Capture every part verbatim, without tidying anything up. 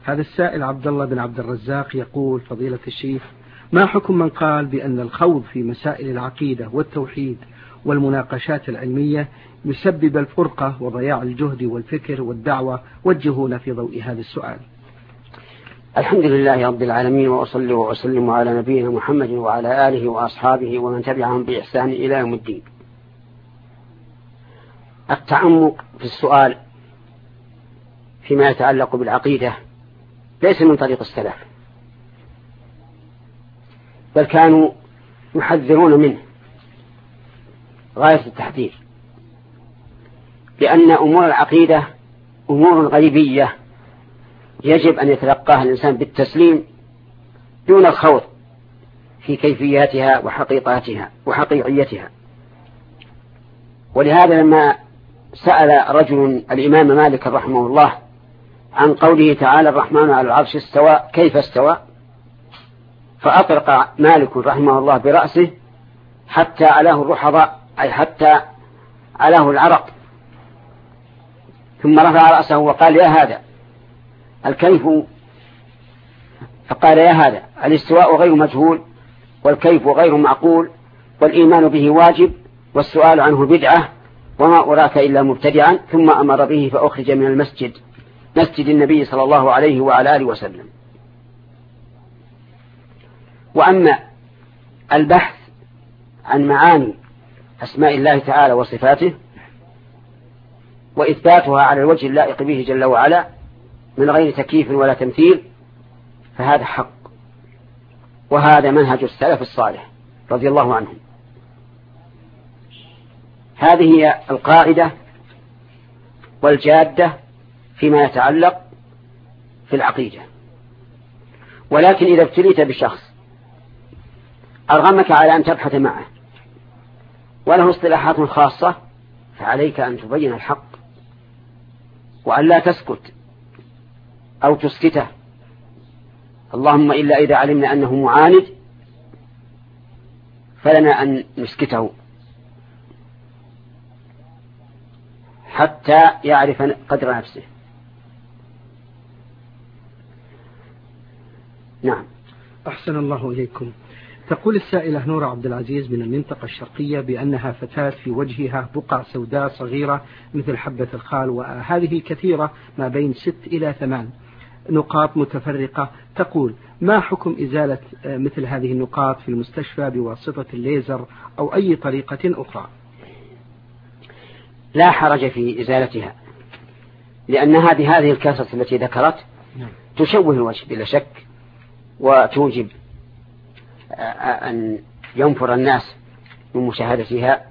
هذا السائل عبد الله بن عبد الرزاق يقول: فضيلة الشيخ، ما حكم من قال بأن الخوض في مسائل العقيدة والتوحيد والمناقشات العلمية يسبب الفرقة وضياع الجهد والفكر والدعوة؟ وجهونا في ضوء هذا السؤال. الحمد لله رب العالمين، وأصلي وأسلم على نبينا محمد وعلى آله وأصحابه ومن تبعهم بإحسان إلى يوم الدين. التعمق في السؤال فيما يتعلق بالعقيدة ليس من طريق السلف، بل كانوا يحذرون منه غاية التحذير، لأن أمور العقيدة أمور غيبية يجب أن يتلقاها الإنسان بالتسليم دون الخوض في كيفياتها وحقيقاتها وحقيقيتها. ولهذا لما سأل رجل الإمام مالك رحمه الله عن قوله تعالى: الرحمن على العرش استوى كيف استوى، فأطرق مالك رحمه الله برأسه حتى علاه الرحضاء، أي حتى علاه العرق، ثم رفع رأسه وقال: يا هذا الكيف، فقال: يا هذا الاستواء غير مجهول، والكيف غير معقول، والإيمان به واجب، والسؤال عنه بدعة، وما أراك إلا مبتدعا. ثم أمر به فأخرج من المسجد، مسجد النبي صلى الله عليه وعلى آله وسلم. وأما البحث عن معاني أسماء الله تعالى وصفاته وإثباتها على الوجه اللائق به جل وعلا من غير تكييف ولا تمثيل، فهذا حق، وهذا منهج السلف الصالح رضي الله عنهم. هذه هي القاعدة والجادة فيما يتعلق في العقيدة. ولكن إذا ابتليت بشخص أرغمك على أن تبحث معه وله اصطلاحات خاصة، فعليك أن تبين الحق وأن لا تسكت أو تسكته، اللهم إلا إذا علمنا أنه معاند فلنا أن نسكته حتى يعرف قدر نفسه. نعم. أحسن الله إليكم. تقول السائلة نور عبد العزيز من المنطقة الشرقية بأنها فتاة في وجهها بقع سوداء صغيرة مثل حبة الخال، وهذه كثيرة ما بين ست إلى ثمان نقاط متفرقة. تقول: ما حكم إزالة مثل هذه النقاط في المستشفى بواسطة الليزر أو أي طريقة أخرى؟ لا حرج في إزالتها، لأنها بهذه الكاسة التي ذكرت تشوه الوجه بلا شك، وتوجب أن ينفر الناس من مشاهدتها.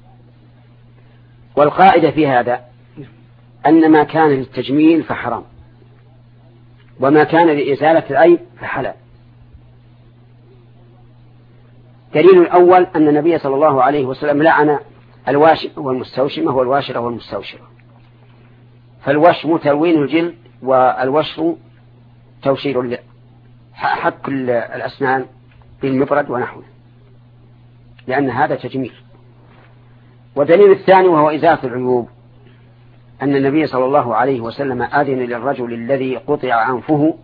والقاعدة في هذا أن ما كان للتجميل فحرام، وما كان لإزالة العيب فحلال. دليل الأول أن النبي صلى الله عليه وسلم لعن الواشم والمستوشمة والواشرة والمستوشرة. فالوشم تلوين الجلد، والوشر توشير حك الأسنان بالمبرد ونحوه، لأن هذا تجميل. ودليل الثاني وهو إزالة العيوب أن النبي صلى الله عليه وسلم أذن للرجل الذي قطع أنفه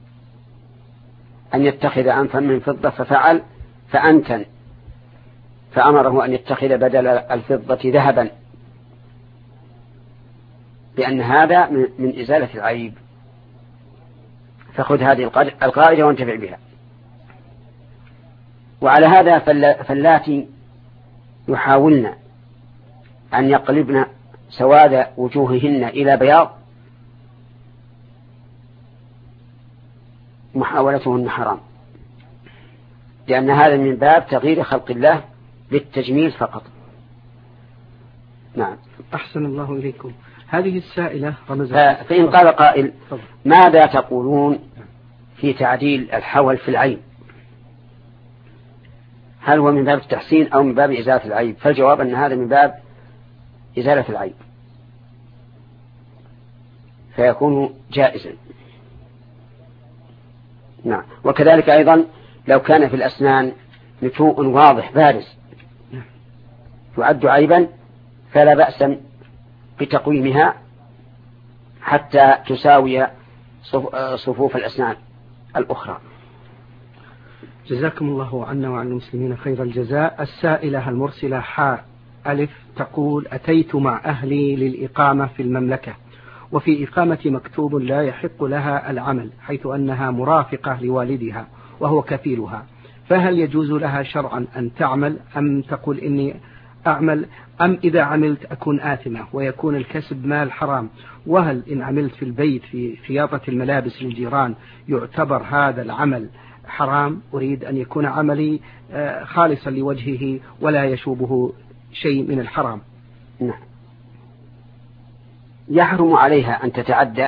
أن يتخذ أنفا من فضة ففعل فأنتن، فأمره أن يتخذ بدل الفضة ذهبا، لأن هذا من إزالة العيب. فخذ هذه القاعدة وانتفع بها. وعلى هذا فاللاتي يحاولن أن يقلبن سواد وجوههن إلى بياض محاولتهن حرام، لأن هذا من باب تغيير خلق الله للتجميل فقط. نعم. أحسن الله إليكم. هذه السائلة رمزت. فإن قال قائل: ماذا تقولون في تعديل الحول في العين؟ هل هو من باب التحسين أو من باب إزالة العيب؟ فالجواب أن هذا من باب إزالة العيب، فيكون جائزا. نعم. وكذلك أيضا لو كان في الأسنان نتوء واضح بارز يعد عيبا، فلا بأس بتقويمها حتى تساوي صفوف الأسنان الأخرى. جزاكم الله عنا وعن المسلمين خير الجزاء. السائلة المرسلة حاء ألف تقول: أتيت مع أهلي للإقامة في المملكة، وفي إقامة مكتوب لا يحق لها العمل، حيث أنها مرافقة لوالدها وهو كفيلها، فهل يجوز لها شرعا أن تعمل أم تقول إني أعمل، أم إذا عملت أكون آثمة ويكون الكسب مال حرام؟ وهل إن عملت في البيت في خياطة الملابس للجيران يعتبر هذا العمل حرام؟ أريد أن يكون عملي خالصا لوجهه ولا يشوبه شيء من الحرام. نعم. يحرم عليها أن تتعدى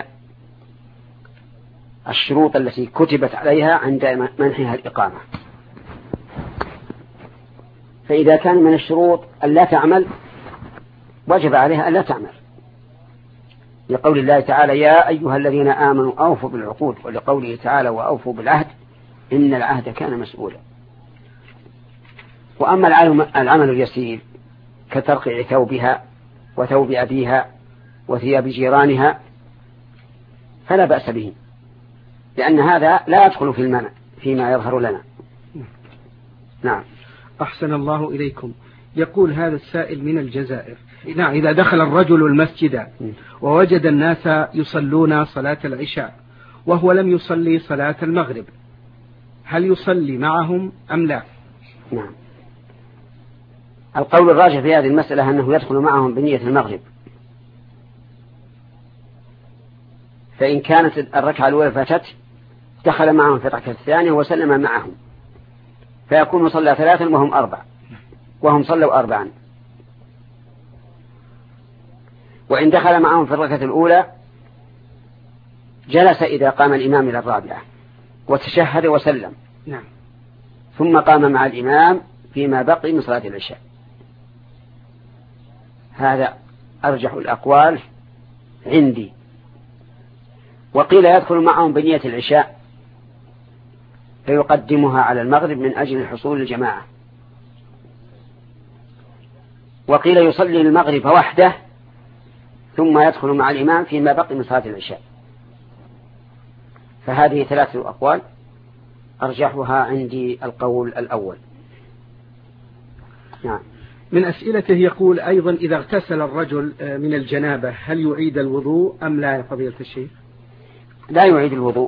الشروط التي كتبت عليها عند منحها الإقامة، فإذا كان من الشروط أن لا تعمل وجب عليها أن لا تعمل، لقول الله تعالى: يا أيها الذين آمنوا أوفوا بالعقود، ولقوله تعالى: وأوفوا بالعهد إن العهد كان مسؤولا. وأما العمل اليسير كترقيع ثوبها وثوب أبيها وثياب جيرانها فلا بأس به، لأن هذا لا يدخل في المنع فيما يظهر لنا. نعم. أحسن الله إليكم. يقول هذا السائل من الجزائر: نعم، إذا دخل الرجل المسجد ووجد الناس يصلون صلاة العشاء وهو لم يصلي صلاة المغرب، هل يصلي معهم أم لا؟ نعم. القول الراجح في هذه المسألة أنه يدخل معهم بنية المغرب، فإن كانت الركعة الأولى فاتت دخل معهم في الركعة الثانية وسلم معهم، فيكون صلى ثلاثا وهم أربع، وهم صلوا أربعا. وإن دخل معهم في الركعة الأولى جلس إذا قام الإمام إلى الرابعة وتشهد وسلم، نعم، ثم قام مع الإمام فيما بقي من صلاة العشاء. هذا أرجح الأقوال عندي. وقيل يدخل معهم بنية العشاء فيقدمها على المغرب من أجل الحصول الجماعة، وقيل يصلي المغرب وحده ثم يدخل مع الإمام فيما بقي من صلاة العشاء. فهذه ثلاثة أقوال، أرجحها عندي القول الأول. نعم. من أسئلته يقول أيضا: إذا اغتسل الرجل من الجنابة هل يعيد الوضوء أم لا يا فضيلة الشيخ؟ لا يعيد الوضوء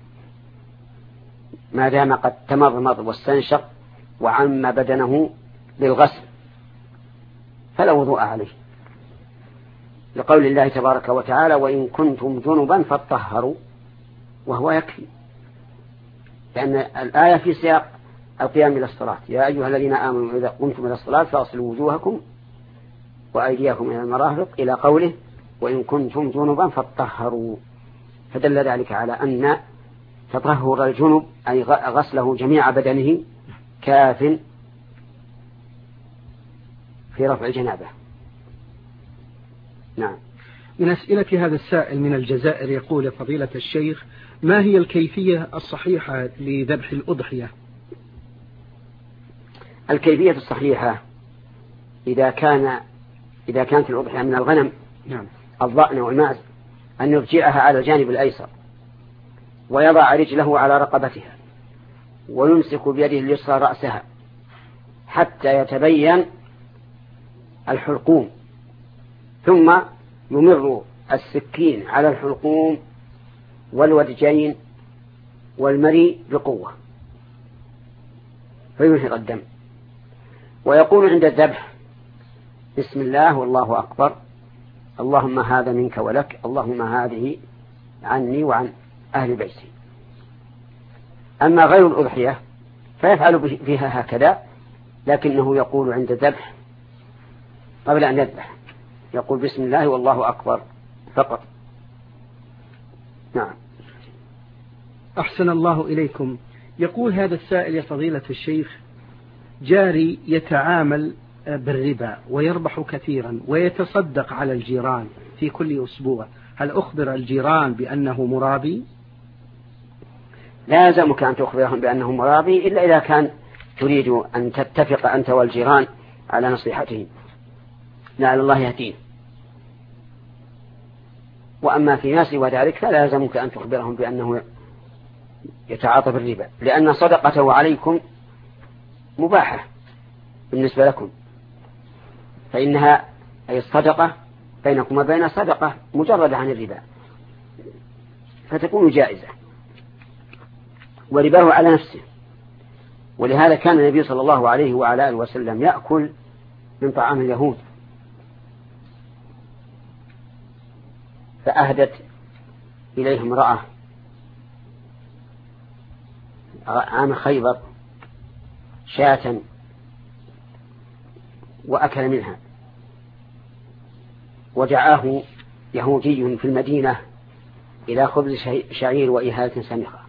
ما دام قد تمضمض واستنشق وعم بدنه للغسل، فلا وضوء عليه، لقول الله تبارك وتعالى: وإن كنتم جنبا فاطهروا، وهو يكفي، لأن الآية في سياق القيام إلى الصلاة: يا أيها الذين آمنوا إذا قمتم إلى الصلاة فاغسلوا وجوهكم وأيديكم إلى المرافق، إلى قوله: وإن كنتم جنبا فاطهروا. فدل ذلك على أن تطهر الجنب أي غسله جميع بدنه كاف في رفع الجنابة. نعم. من أسئلة هذا السائل من الجزائر يقول: يا فضيلة الشيخ، ما هي الكيفية الصحيحة لذبح الأضحية؟ الكيفية الصحيحة إذا كان إذا كانت الأضحية من الغنم، نعم، الضأن والماعز، أن يرجعها على الجانب الأيسر ويضع رجله على رقبتها ويمسك بيده اليسرى رأسها حتى يتبين الحلقوم، ثم يمر السكين على الحلقوم والودجين والمري بقوة فينهر الدم، ويقول عند الذبح: بسم الله والله أكبر، اللهم هذا منك ولك، اللهم هذه عني وعن أهل بيتي. أما غير الأضحية فيفعل فيها هكذا، لكنه يقول عند الذبح قبل أن يذبح يقول: بسم الله والله أكبر فقط. نعم. أحسن الله إليكم. يقول هذا السائل: يا فضيلة الشيخ، جاري يتعامل بالربا ويربح كثيرا ويتصدق على الجيران في كل أسبوع، هل أخبر الجيران بأنه مرابي؟ لا يلزمك أن تخبرهم بأنه مرابي إلا إذا كان تريد أن تتفق أنت والجيران على نصيحته، لعل الله يهديه. وأما فيما سوى ذلك فلا يلزمك أن تخبرهم بأنه يتعاطى بالربا، لأن صدقته عليكم مباحة بالنسبة لكم، فإنها أي الصدقة بينكم وبين صدقة مجردة عن الربا فتكون جائزة، ورباه على نفسه. ولهذا كان النبي صلى الله عليه وعلى آله وسلم يأكل من طعام اليهود، فأهدت إليه امرأة عام خيبر شاة وأكل منها، ودعاه يهودي في المدينة إلى خبز شعير وإهالة سمخة.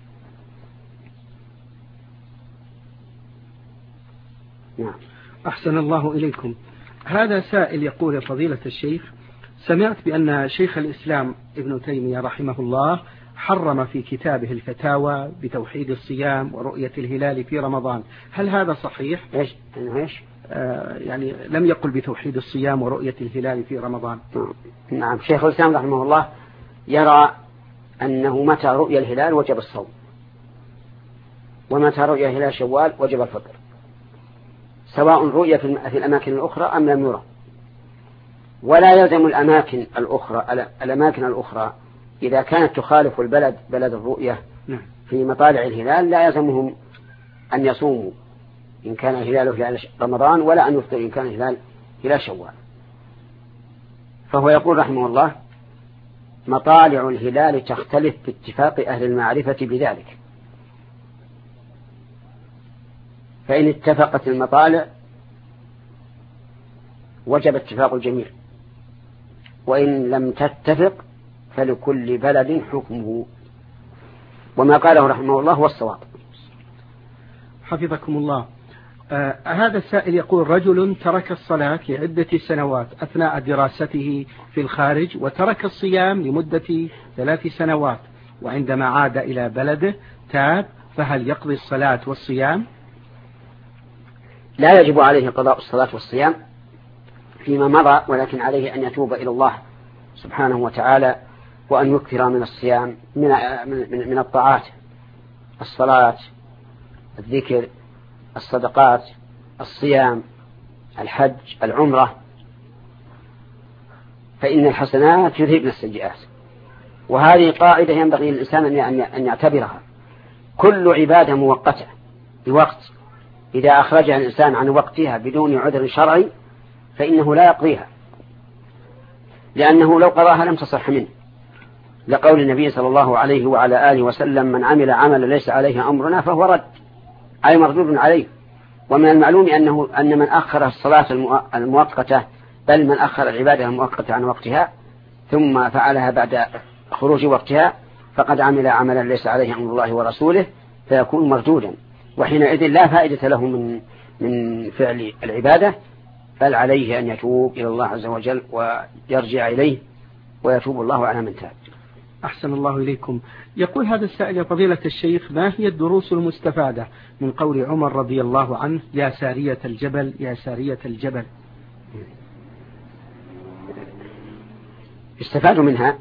نعم. أحسن الله إليكم. هذا سائل يقول فضيلة الشيخ: سمعت بأن شيخ الإسلام ابن تيمية رحمه الله حرم في كتابه الفتاوى بتوحيد الصيام ورؤية الهلال في رمضان، هل هذا صحيح؟ إيش؟ إيش؟ آه يعني لم يقل بتوحيد الصيام ورؤية الهلال في رمضان. نعم. شيخ الإسلام رحمه الله يرى أنه متى رؤية الهلال وجب الصوم، ومتى رؤية الهلال شوال وجب الفطر، سواء رؤية في الأماكن الأخرى أم لم يرى. ولا يلزم الأماكن الأخرى الأماكن الأخرى إذا كانت تخالف البلد بلد الرؤية في مطالع الهلال لا يلزمهم أن يصوموا إن كان الهلال هلال رمضان، ولا أن يفطر إن كان الهلال هلال شوال. فهو يقول رحمه الله: مطالع الهلال تختلف باتفاق أهل المعرفة بذلك، فإن اتفقت المطالع وجب اتفاق الجميع، وإن لم تتفق فلكل بلد حكمه. وما قاله رحمه الله هو الصواب. حفظكم الله. آه هذا السائل يقول: رجل ترك الصلاة لعدة سنوات أثناء دراسته في الخارج، وترك الصيام لمدة ثلاث سنوات، وعندما عاد إلى بلده تاب، فهل يقضي الصلاة والصيام؟ لا يجب عليه قضاء الصلاة والصيام فيما مضى، ولكن عليه أن يتوب إلى الله سبحانه وتعالى، وأن يكثر من الصيام من, من, من الطاعات: الصلاة، الذكر، الصدقات، الصيام، الحج، العمرة، فإن الحسنات يذهبن السيئات. وهذه قاعدة ينبغي للإنسان أن يعتبرها: كل عبادة مؤقتة بوقت، إذا أخرجها الإنسان عن وقتها بدون عذر شرعي فإنه لا يقضيها، لأنه لو قضاها لم تصح منه، لقول النبي صلى الله عليه وعلى آله وسلم: من عمل عملا ليس عليه أمرنا فهو رد، أي مردود عليه. ومن المعلوم أنه أن من أخر الصلاة المؤقتة، بل من أخر العبادة المؤقتة عن وقتها ثم فعلها بعد خروج وقتها فقد عمل عملا ليس عليه أمر الله ورسوله، فيكون مردودا، وحينئذ لا فائدة له من من فعل العبادة، بل عليه أن يتوب إلى الله عز وجل ويرجع إليه، ويتوب الله على من تاب. أحسن الله إليكم. يقول هذا السائل: يا فضيلة الشيخ، ما هي الدروس المستفادة من قول عمر رضي الله عنه: يا سارية الجبل يا سارية الجبل؟ استفادوا منها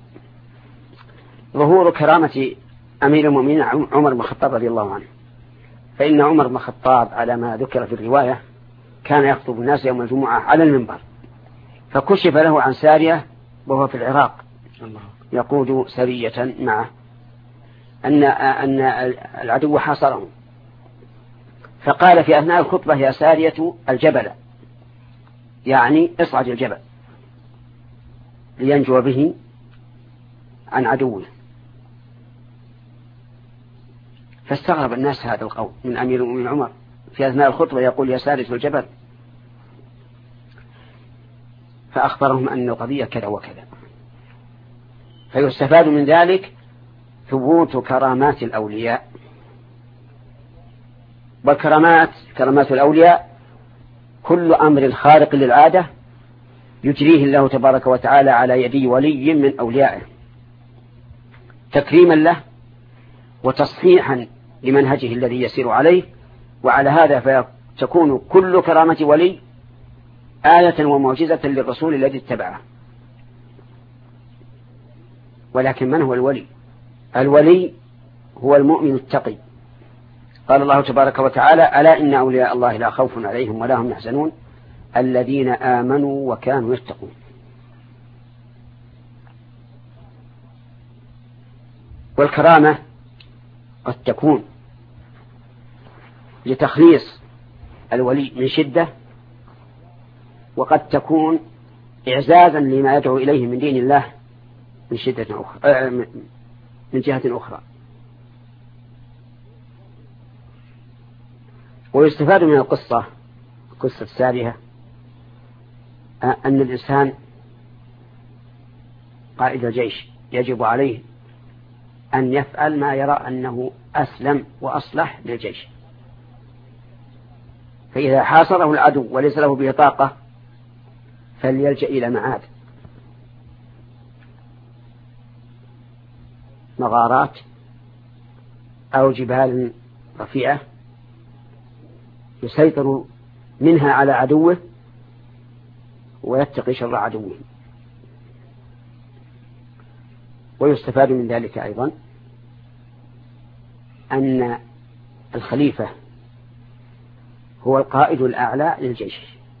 ظهور كرامة أمير المؤمنين عمر بن الخطاب رضي الله عنه، فإن عمر بن الخطاب على ما ذكر في الرواية كان يخطب الناس يوم الجمعة على المنبر، فكشف له عن سارية وهو في العراق يقود سرية معه أن أن العدو حاصرهم، فقال في أثناء الخطبة: يا سارية الجبل، يعني اصعد الجبل لينجو به عن عدوه. فاستغرب الناس هذا القول من أمير المؤمنين عمر في أثناء الخطبة يقول: يا سارية الجبل، فأخبرهم أن القضية كذا وكذا. فيستفاد من ذلك ثبوت كرامات الأولياء، والكرامات كرامات الأولياء كل أمر خارق للعادة يجريه الله تبارك وتعالى على يدي ولي من أوليائه تكريما له وتصحيحا لمنهجه الذي يسير عليه، وعلى هذا فتكون كل كرامة ولي آية ومعجزة للرسول الذي اتبعه. ولكن من هو الولي؟ الولي هو المؤمن التقي. قال الله تبارك وتعالى: ألا إن أولياء الله لا خوف عليهم ولا هم يحزنون الذين آمنوا وكانوا يتقون. والكرامة قد تكون لتخليص الولي من شدة، وقد تكون إعزازا لما يدعو إليه من دين الله من شدة أخرى، من جهة أخرى. ويستفاد من القصة قصة السابية أن الإنسان قائد الجيش يجب عليه أن يفعل ما يرى أنه أسلم وأصلح للجيش. فإذا حاصره العدو وليس له به طاقة فليلجأ إلى معاد، مغارات أو جبال رفيعة يسيطر منها على عدوه ويتقي شر عدوه. ويستفاد من ذلك أيضا أن الخليفة هو القائد الأعلى للجيش،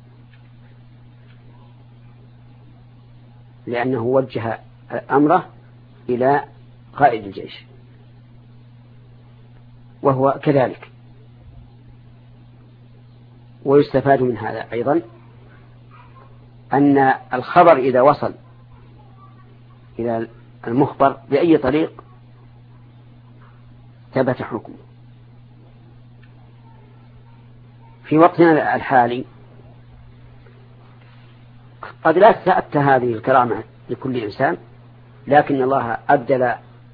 لأنه وجه أمره إلى قائد الجيش، وهو كذلك. ويستفاد من هذا أيضا أن الخبر إذا وصل إلى المخبر بأي طريق ثبت حكمه. في وقتنا الحالي قد لا تأتى هذه الكرامة لكل إنسان، لكن الله أبدل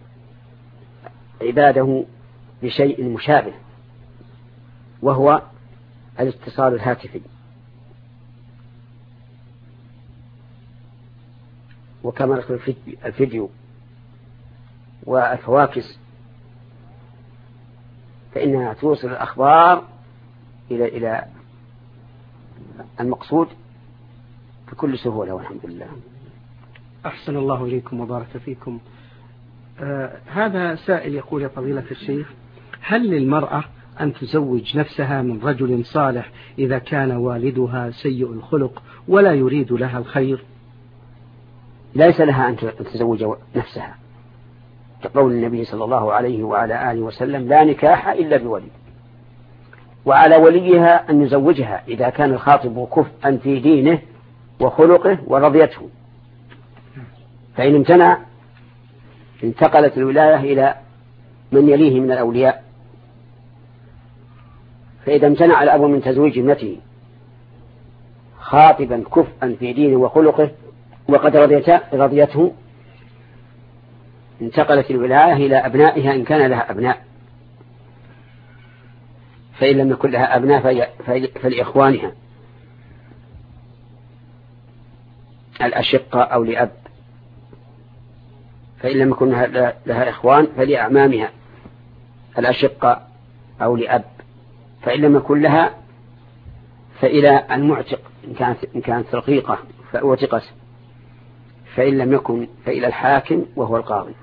عباده بشيء مشابه، وهو الاتصال الهاتفي. وكاميرا الفيديو والفواكس فإنها توصل الأخبار إلى إلى المقصود بكل سهولة، والحمد لله. أحسن الله إليكم وبارك فيكم. آه هذا سائل يقول: يا فضيلة الشيخ، هل للمرأة أن تزوج نفسها من رجل صالح إذا كان والدها سيء الخلق ولا يريد لها الخير؟ ليس لها أن تزوج نفسها، كقول النبي صلى الله عليه وعلى آله وسلم: لا نكاح إلا بولي. وعلى وليها أن يزوجها إذا كان الخاطب كفءا في دينه وخلقه ورضيته، فإن امتنع انتقلت الولاية إلى من يليه من الأولياء. فإذا امتنع الأب من تزويج ابنته خاطبا كفءا في دينه وخلقه وقد رضيته انتقلت الولاية إلى أبنائها إن كان لها أبناء، فإن لم يكن لها أبناء فلإخوانها الأشقة أو لأب، فإن لم يكن لها إخوان فلأعمامها الأشقة أو لأب، فإن لم يكن لها فإلى المعتق إن كانت, إن كانت رقيقة فأوتقت، فإن لم يكن فإلى الحاكم وهو القاضي.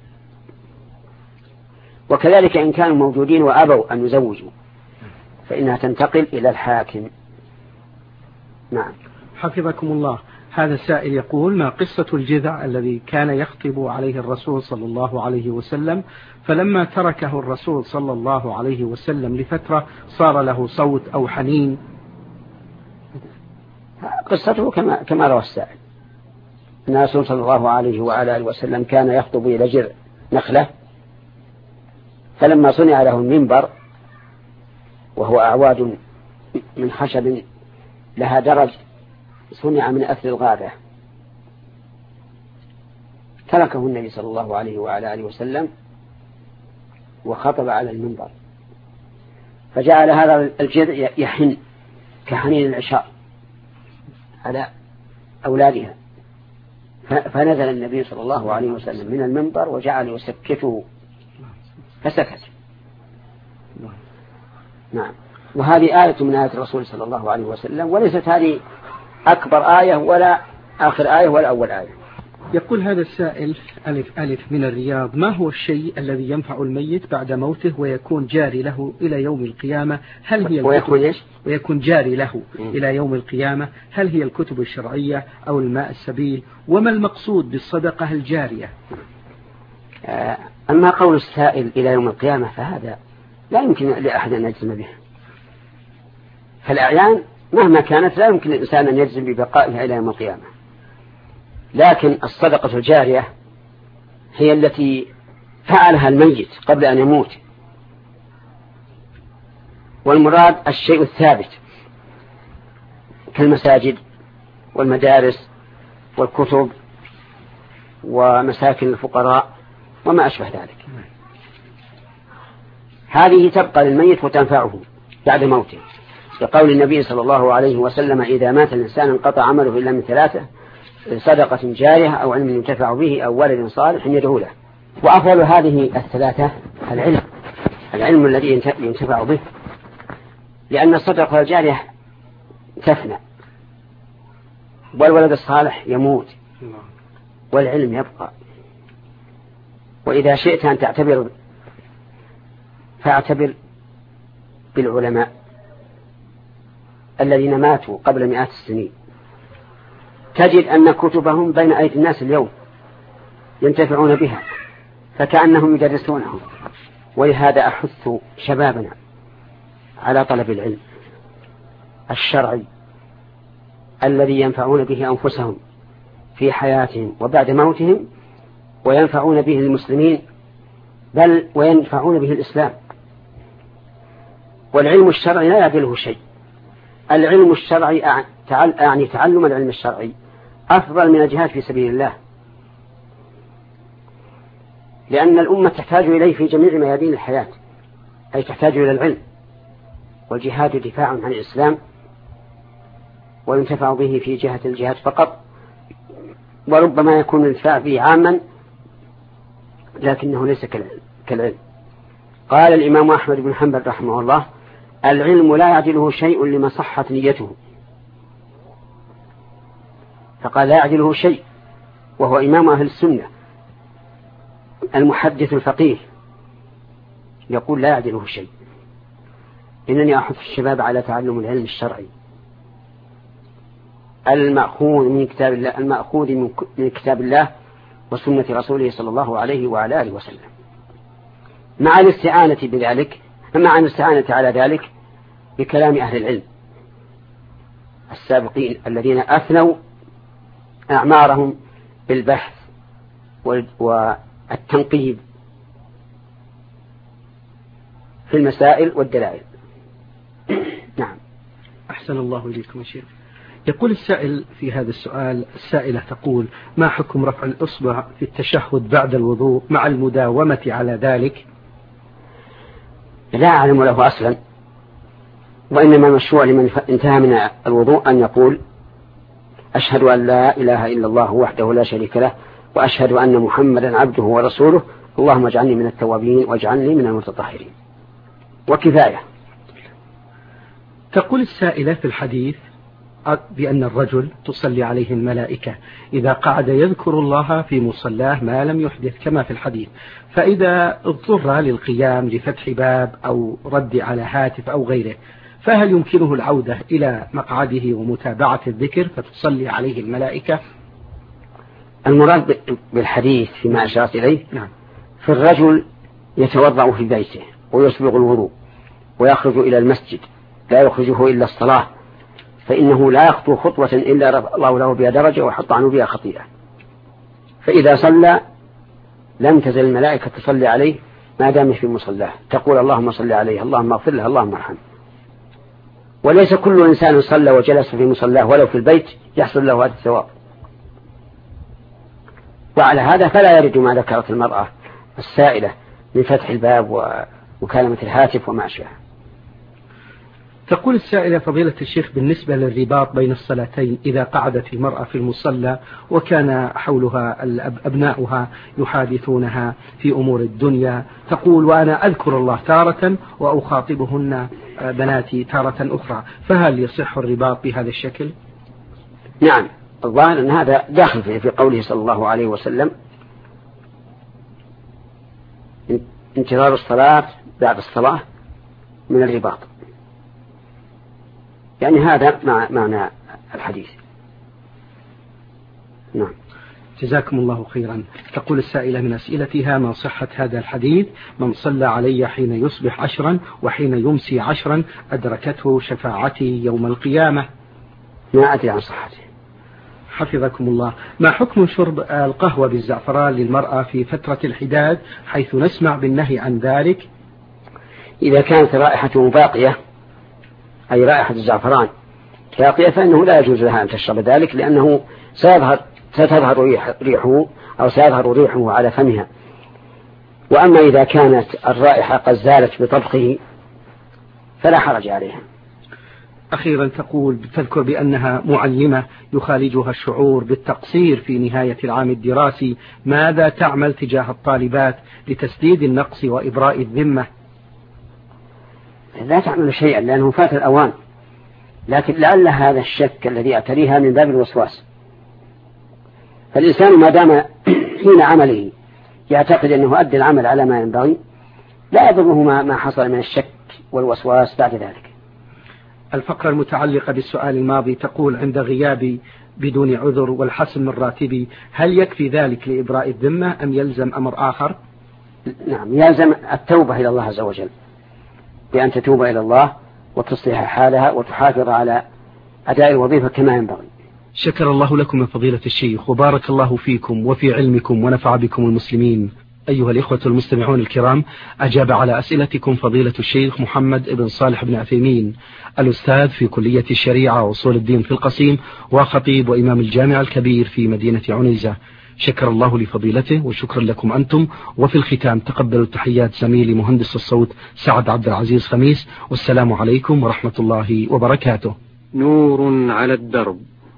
وكذلك إن كانوا موجودين وأبوا أن يزوجوا فإنها تنتقل إلى الحاكم. نعم. حفظكم الله. هذا السائل يقول: ما قصة الجذع الذي كان يخطب عليه الرسول صلى الله عليه وسلم، فلما تركه الرسول صلى الله عليه وسلم لفترة صار له صوت أو حنين؟ قصته كما كما روى السائل أن الرسول صلى الله عليه وعلى آله وسلم كان يخطب إلى جذع نخلة، فلما صنع له المنبر وهو أعواد من خشب لها درج صنع من أثر الغابة، تركه النبي صلى الله عليه وعلى آله وسلم وخطب على المنبر، فجعل هذا الجذع يحن كحنين العشاء على أولادها، فنزل النبي صلى الله عليه وسلم من المنبر وجعل يسكته فسكت. نعم. وهذه آية من آيات الرسول صلى الله عليه وسلم، وليست هذه أكبر آية ولا آخر آية ولا أول آية. يقول هذا السائل ألف ألف من الرياض: ما هو الشيء الذي ينفع الميت بعد موته ويكون جاري له إلى يوم القيامة؟ هل هي ويكون, ويكون جاري له إلى يوم القيامة؟ هل هي الكتب الشرعية أو الماء السبيل؟ وما المقصود بالصدقة الجارية؟ أما قول السائل إلى يوم القيامة فهذا لا يمكن لأحد أن يجزم به. فالأعيان مهما كانت لا يمكن الإنسان أن يجزم ببقائها إلى يوم القيامة، لكن الصدقة الجارية هي التي فعلها الميت قبل أن يموت، والمراد الشيء الثابت كالمساجد والمدارس والكتب ومساكن الفقراء وما أشبه ذلك. هذه تبقى للميت وتنفعه بعد موته، لقول النبي صلى الله عليه وسلم: إذا مات الإنسان انقطع عمله إلا من ثلاثة: صدقة جارية أو علم ينتفع به أو ولد صالح يدعو له. وأفضل هذه الثلاثة العلم العلم الذي ينتفع به، لأن الصدقة الجارية تفنى والولد الصالح يموت والعلم يبقى. وإذا شئت أن تعتبر فاعتبر بالعلماء الذين ماتوا قبل مئات السنين، تجد أن كتبهم بين أيدي الناس اليوم ينتفعون بها فكأنهم يدرسونهم. ولهذا أحث شبابنا على طلب العلم الشرعي الذي ينفعون به أنفسهم في حياتهم وبعد موتهم، وينفعون به المسلمين، بل وينفعون به الإسلام. والعلم الشرعي لا يعدله شيء. العلم الشرعي يعني تعلم العلم الشرعي أفضل من الجهاد في سبيل الله، لأن الأمة تحتاج إليه في جميع ميادين الحياة، أي تحتاج إلى العلم. والجهاد دفاع عن الإسلام وينتفع به في جهة الجهاد فقط، وربما يكون الانتفاع به عاما لكنه ليس كالعلم. قال الإمام أحمد بن حنبل رحمه الله: العلم لا يعدله شيء لما صحت نيته. فقال لا يعدله شيء، وهو إمام أهل السنة المحدث الفقيه يقول لا يعدله شيء. إنني أحث الشباب على تعلم العلم الشرعي المأخوذ من كتاب الله المأخوذ من كتاب الله وسنة رسوله صلى الله عليه وعلى آله وسلم، مع الاستعانة بذلك مع الاستعانة على ذلك بكلام أهل العلم السابقين الذين أثنوا أعمارهم بالبحث والتنقيب في المسائل والدلائل. نعم. أحسن الله إليكم يا شيخ. يقول السائل في هذا السؤال، السائلة تقول: ما حكم رفع الإصبع في التشهد بعد الوضوء مع المداومة على ذلك؟ لا أعلم له أصلا، وإنما المشروع لمن انتهى من الوضوء أن يقول: أشهد أن لا إله إلا الله وحده لا شريك له، وأشهد أن محمدا عبده ورسوله، اللهم اجعلني من التوابين واجعلني من المتطهرين، وكفاية. تقول السائلة في الحديث بأن الرجل تصلي عليه الملائكة إذا قعد يذكر الله في مصلاه ما لم يحدث كما في الحديث، فإذا اضطر للقيام لفتح باب أو رد على هاتف أو غيره، فهل يمكنه العودة إلى مقعده ومتابعة الذكر فتصلي عليه الملائكة؟ المراد بالحديث فيما أشارت إليه نعم. في الرجل يتوضأ في بيته ويسبغ الوضوء ويخرج إلى المسجد لا يخرجه إلا الصلاة، فإنه لا يخطو خطوة إلا رفع الله له بها درجة وحط عنه بها خطيئة. فإذا صلى لم تزل الملائكة تصلي عليه ما دام في مصلاه، تقول: اللهم صل عليه، اللهم اغفر له، اللهم ارحمه. وليس كل إنسان صلى وجلس في مصلاه ولو في البيت يحصل له هذا الثواب. وعلى هذا فلا يرد ما ذكرت المرأة السائلة من فتح الباب ومكالمة الهاتف وما أشبه. تقول السائلة: فضيلة الشيخ، بالنسبة للرباط بين الصلاتين إذا قعدت المرأة في المصلى وكان حولها أبناؤها يحادثونها في أمور الدنيا، تقول: وأنا أذكر الله تارة وأخاطبهن بناتي تارة أخرى، فهل يصح الرباط بهذا الشكل؟ نعم، الظاهر أن هذا داخل في قوله صلى الله عليه وسلم انتظار الصلاة بعد الصلاة من الرباط، يعني هذا معنى الحديث. نعم. جزاكم الله خيرا. تقول السائلة من أسئلتها: ما صحة هذا الحديث من صلى علي حين يصبح عشرا وحين يمسي عشرا أدركته شفاعتي يوم القيامة؟ ما أدري عن صحته. حفظكم الله. ما حكم شرب القهوة بالزعفران للمرأة في فترة الحداد حيث نسمع بالنهي عن ذلك؟ إذا كانت رائحته باقية، أي رائحة الزعفران باقية، فإنه لا يجوز لها أن تشرب ذلك، لأنه سيظهر ستظهر ريحه أو سيظهر ريحه على فمها. وأما إذا كانت الرائحة قد زالت بطبخه فلا حرج عليها. أخيرا تقول تذكر بأنها معلمة يخالجها الشعور بالتقصير في نهاية العام الدراسي، ماذا تعمل تجاه الطالبات لتسديد النقص وإبراء الذمة؟ لا تعمل شيئا لأنه فات الأوان، لكن لعل هذا الشك الذي يعتريها من باب الوسواس. فالإنسان ما دام حين عمله يعتقد أنه أدى العمل على ما ينبغي لا يضره ما حصل من الشك والوسواس بعد ذلك. الفقرة المتعلقة بالسؤال الماضي تقول: عند غيابي بدون عذر والحسم من راتبي هل يكفي ذلك لإبراء الذمة أم يلزم أمر آخر؟ نعم، يلزم التوبة إلى الله عز وجل، بأن تتوب إلى الله وتصلح حالها وتحافظ على أداء الوظيفة كما ينبغي. شكر الله لكم من فضيلة الشيخ وبارك الله فيكم وفي علمكم ونفع بكم المسلمين. أيها الإخوة المستمعون الكرام، أجاب على أسئلتكم فضيلة الشيخ محمد بن صالح بن عثيمين، الأستاذ في كلية الشريعة وأصول الدين في القصيم وخطيب وإمام الجامع الكبير في مدينة عنيزة. شكر الله لفضيلته وشكرا لكم أنتم. وفي الختام تقبلوا تحيات زميلي مهندس الصوت سعد عبد العزيز خميس، والسلام عليكم ورحمة الله وبركاته. نور على الدرب،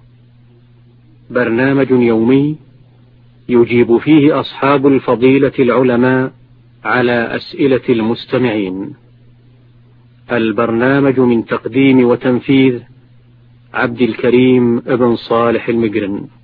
برنامج يومي يجيب فيه أصحاب الفضيلة العلماء على أسئلة المستمعين. البرنامج من تقديم وتنفيذ عبد الكريم ابن صالح المقرن.